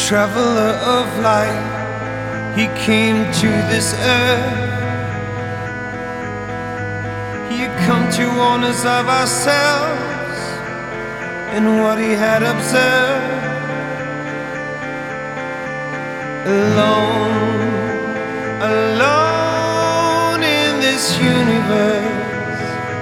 traveler of light, he came to this earth. He had come to warn us of ourselves and what he had observed. Alone, alone in this universe,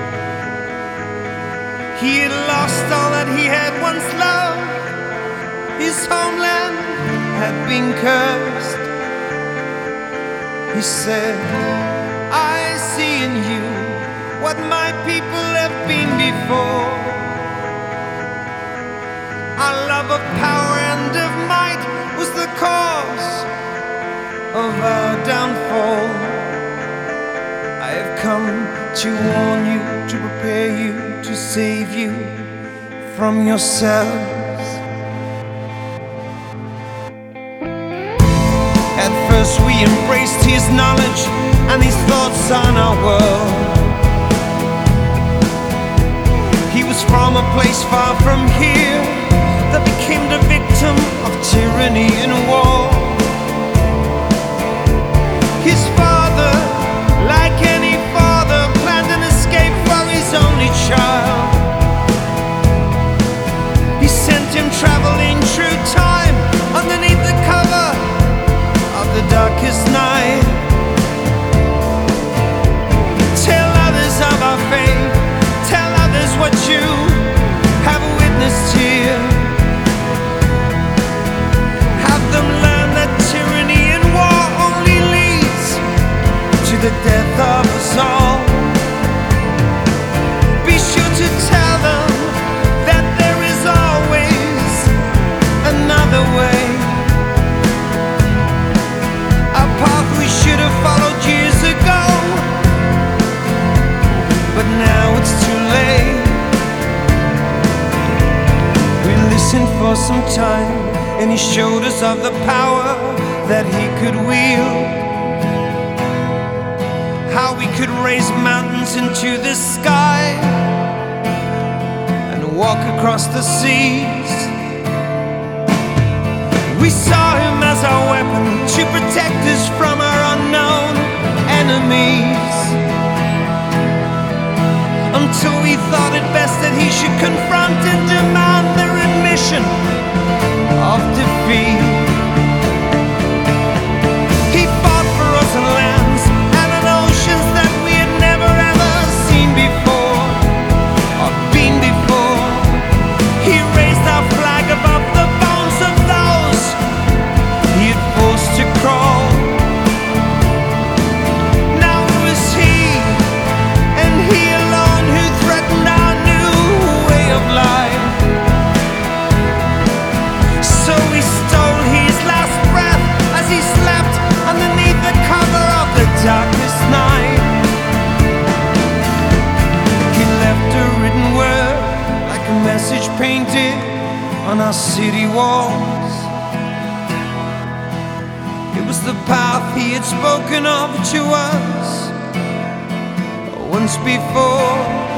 he had lost all that he had once loved. His homeland had been cursed. He said, I see in you what my people have been before. Our love of power and of might was the cause of our downfall. I have come to warn you, to prepare you, to save you from yourselves. At first we embraced his knowledge and his thoughts on our world. He was from a place far from here that became the victim of tyranny and war. His father, like any father, planned an escape for his only child. He sent him traveling through time underneath the cover of the darkest night. Tell others of our faith, tell others what you have witnessed here. Have them learn that tyranny and war only leads to the death of us all. Be sure to tell them that there is always another way. A path we should have followed years ago, but now it's too late. We listened for some time, and he showed us of the power that he could wield. How we could raise mountains into the sky and walk across the seas. We saw him as our weapon to protect us from our unknown enemies, until we thought it best that he should confront and demand their admission of defeat. He fought for us on lands and on oceans that we had never ever seen before or been before. He raised our flag above the bones of those he had forced to crawl. Now it was he, and he alone, who threatened our new way of life. So we stole his last breath as he slept underneath the cover of the darkest night. He left a written word, like a message painted on our city walls. It was the path he had spoken of to us once before.